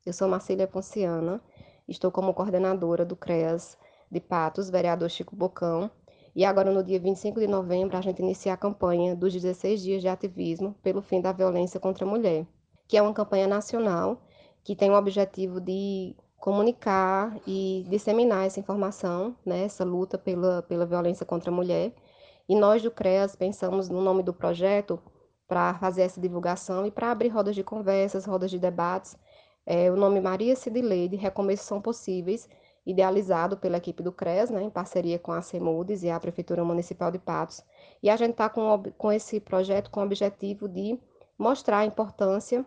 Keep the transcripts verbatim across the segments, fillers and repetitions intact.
Eu sou Marcília Ponciana, estou como coordenadora do CREAS de Patos, vereador Chico Bocão, e agora no dia vinte e cinco de novembro a gente inicia a campanha dos dezesseis dias de ativismo pelo fim da violência contra a mulher, que é uma campanha nacional que tem o objetivo de comunicar e disseminar essa informação, né, essa luta pela, pela violência contra a mulher. E nós do CREAS pensamos no nome do projeto para fazer essa divulgação e para abrir rodas de conversas, rodas de debates. É, o nome Maria Cidileide, Recomeços São Possíveis, idealizado pela equipe do CREAS, né, em parceria com a CEMUDES e a Prefeitura Municipal de Patos. E a gente está com, com esse projeto com o objetivo de mostrar a importância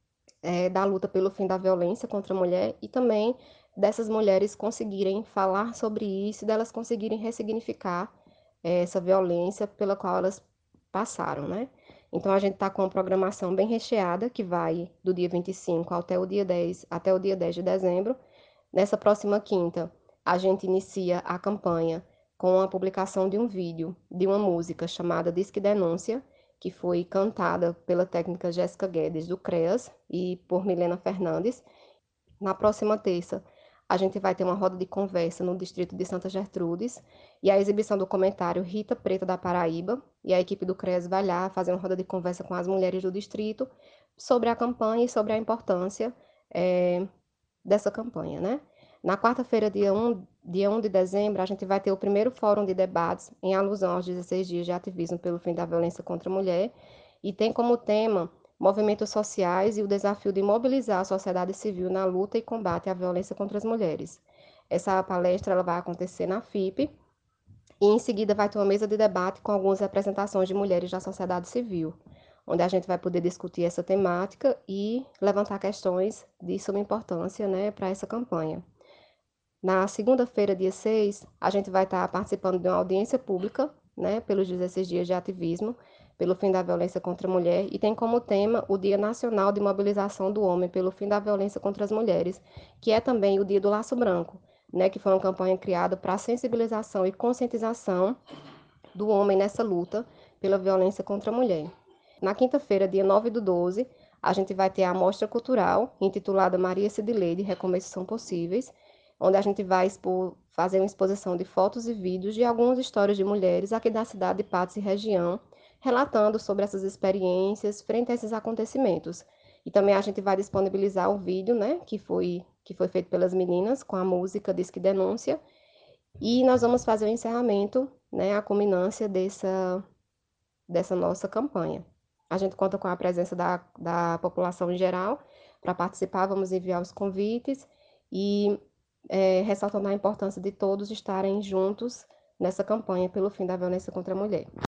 é, da luta pelo fim da violência contra a mulher e também dessas mulheres conseguirem falar sobre isso e delas conseguirem ressignificar é, essa violência pela qual elas passaram, né? Então a gente está com uma programação bem recheada que vai do dia vinte e cinco até o dia dez, até o dia dez de dezembro. Nessa próxima quinta, a gente inicia a campanha com a publicação de um vídeo de uma música chamada Disque Denúncia, que foi cantada pela técnica Jéssica Guedes do CREAS e por Milena Fernandes. Na próxima terça, a gente vai ter uma roda de conversa no distrito de Santa Gertrudes e a exibição do comentário Rita Preta da Paraíba. E a equipe do CREAS vai lá fazer uma roda de conversa com as mulheres do distrito sobre a campanha e sobre a importância é, dessa campanha, né? Na quarta-feira, dia um, dia um de dezembro, a gente vai ter o primeiro fórum de debates em alusão aos dezesseis dias de ativismo pelo fim da violência contra a mulher e tem como tema movimentos sociais e o desafio de mobilizar a sociedade civil na luta e combate à violência contra as mulheres. Essa palestra ela vai acontecer na F I P e em seguida vai ter uma mesa de debate com algumas representações de mulheres da sociedade civil, onde a gente vai poder discutir essa temática e levantar questões de suma importância, né, para essa campanha. Na segunda-feira, dia seis, a gente vai estar participando de uma audiência pública, né, pelos dezesseis dias de ativismo, pelo fim da violência contra a mulher, e tem como tema o Dia Nacional de Mobilização do Homem pelo fim da violência contra as mulheres, que é também o Dia do Laço Branco, né, que foi uma campanha criada para a sensibilização e conscientização do homem nessa luta pela violência contra a mulher. Na quinta-feira, dia nove do doze, a gente vai ter a mostra cultural intitulada Maria Cidileide, Recomeços São Possíveis, onde a gente vai expor, fazer uma exposição de fotos e vídeos de algumas histórias de mulheres aqui da cidade de Patos e região, relatando sobre essas experiências frente a esses acontecimentos. E também a gente vai disponibilizar o vídeo, né, que foi, que foi feito pelas meninas, com a música Disque Denúncia, e nós vamos fazer o encerramento, né, a culminância dessa, dessa nossa campanha. A gente conta com a presença da, da população em geral para participar, vamos enviar os convites e é, ressaltando a importância de todos estarem juntos nessa campanha pelo fim da violência contra a mulher.